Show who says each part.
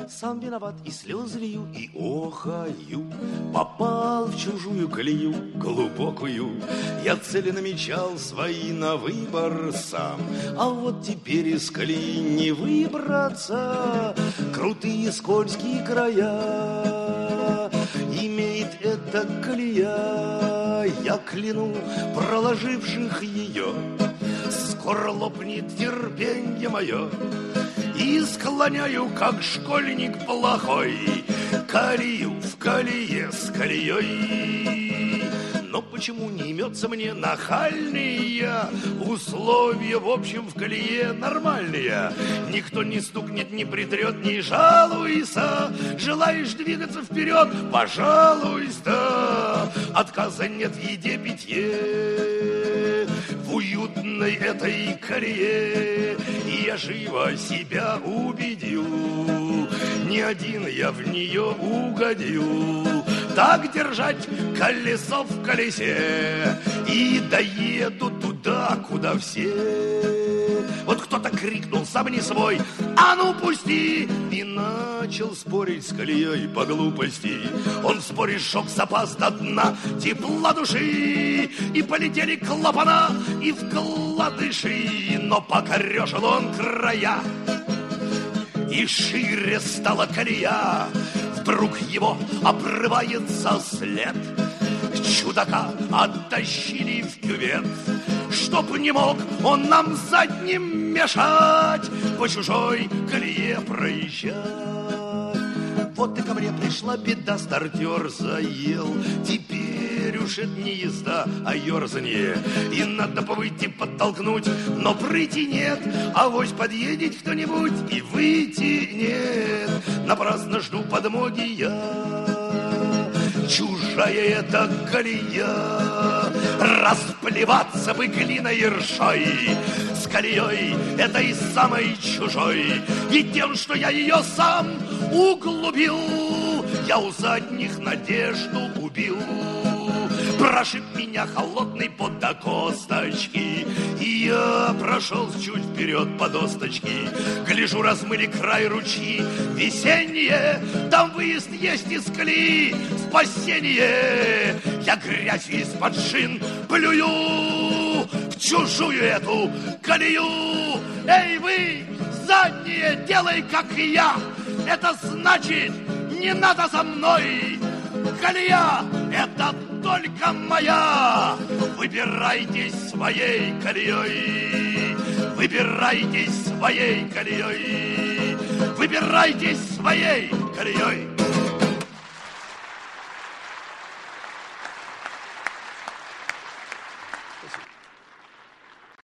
Speaker 1: сам виноват, и слезы лью, и охаю. Попал в чужую колею глубокую. Я цели намечал свои на выбор сам, а вот теперь из колеи не выбраться. Крутые скользкие края имеет эта колея, я кляну проложивших ее. Скоро лопнет терпенье мое, и склоняю, как школьник плохой, колею в колее с колеей. Но почему не имется мне нахальные условия, в общем, в колее нормальные? Никто не стукнет, не притрет, не жалуйся. Желаешь двигаться вперед, пожалуйста. Отказа нет в еде, питье, в уютной этой колее. И я живо себя убедил, не один я в нее угодил. Так держать колесо в колесе, и доеду туда, куда все. Вот кто-то крикнул сам не свой: а ну пусти! И начал спорить с колеей по глупости. Он в споре сжег запас до дна тепла души, и полетели клапана и вкладыши. Но покорешил он края, и шире стала колея. Вдруг его обрывается след. Чудака оттащили в кювет, чтоб не мог он нам задним мешать по чужой колее проезжать. Вот и ко мне пришла беда, стартер заел. Теперь уж это не езда, а ерзанье. И надо повыйти, подтолкнуть, но прыти нет. Авось подъедет кто-нибудь и выйти нет. Напрасно жду подмоги я. Чужая эта колея, расплеваться бы глиной и ржой с колеей этой самой чужой. И тем, что я ее сам углубил, я у задних надежду убил. Прошиб меня холодный пот до косточки, и я прошел чуть вперед по досточке. Гляжу, размыли край ручьи весенние, там выезд есть из колеи, спасение. Я грязь из-под шин плюю в чужую эту колею. Эй, вы, задние, делай, как и я. Это значит, не надо за мной. Колея — это только моя. Выбирайтесь своей колеей. Выбирайтесь своей колеей. Выбирайтесь своей колеей. Спасибо.